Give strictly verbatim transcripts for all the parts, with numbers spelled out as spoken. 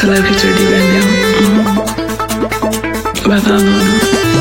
Colour की चड्डी पहने हो बता दो ना।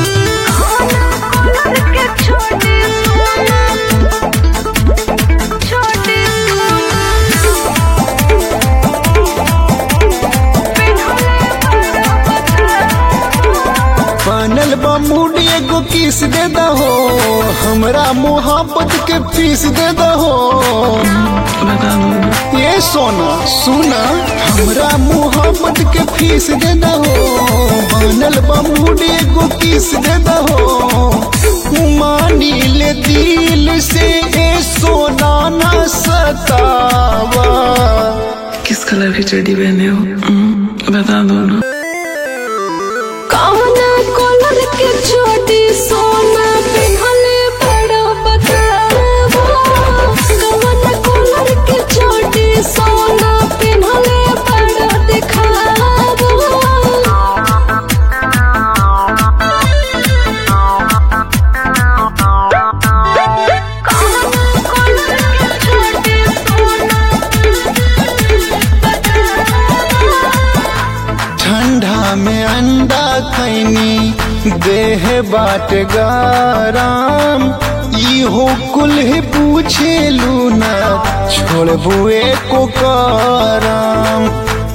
बनल बा मूड एगो किस दे दहो, हमरा मोहब्बत के फीस दे दहो। बता दो ना। ये सोना सुना, हमरा मोहब्बत के फीस दे दहो। बनल बा मूड एगो किस दे दहो। मानी ले दिल से ए सोना ना सतावा। किस कलर की चड्डी पहने हो बता दो ना। कलर के छोटी सोना पिघले बड़ा बतावा। कौन कलर के छोटी सोना पिघले बड़ा दिखावा। ठंडा में अंडा खैनी देह बाट गरम। इहो कुल ही पूछे लूना, छोड़बू एको करम।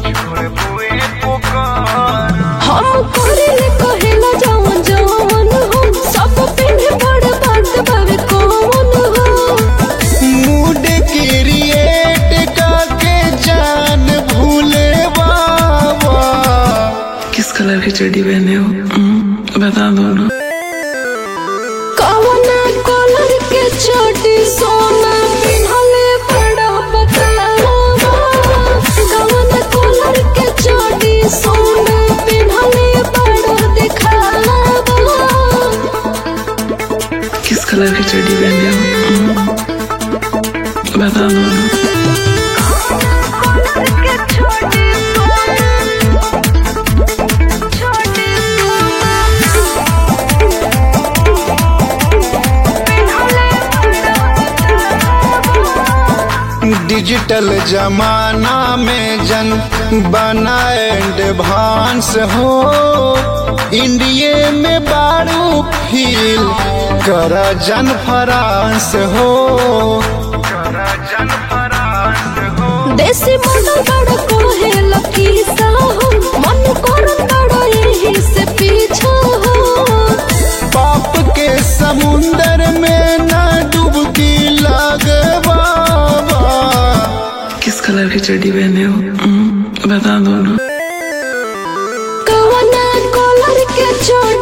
हम करेले कहेला जवन जवन हो, सब पिन्हे बड़ बात बावे कौन हो। मूड क्रिएट करके जान भूले बाबा। किस कलर की चड्डी पहने हो बता दो ना। कौन कलर के छोटी सोना पिघले बड़ा बतावा। कौन कलर के छोटी सोना पिघले बड़ा दिखावा। किस कलर की चड्डी पहने हो बता दो ना। डिजिटल जमाना में जन बना एडवांस हो। इंडिया में बारू फील कर जन फ्रांस हो। देसी मॉडल बड़ा कोहे लकी सा हो। मन करन बड़ा यही से पीछा हो। पाप के समुंदर में न डुबकी लगे बाबा। किस कलर की चड्डी पहने हो बता दो ना। कौन कलर के छोटी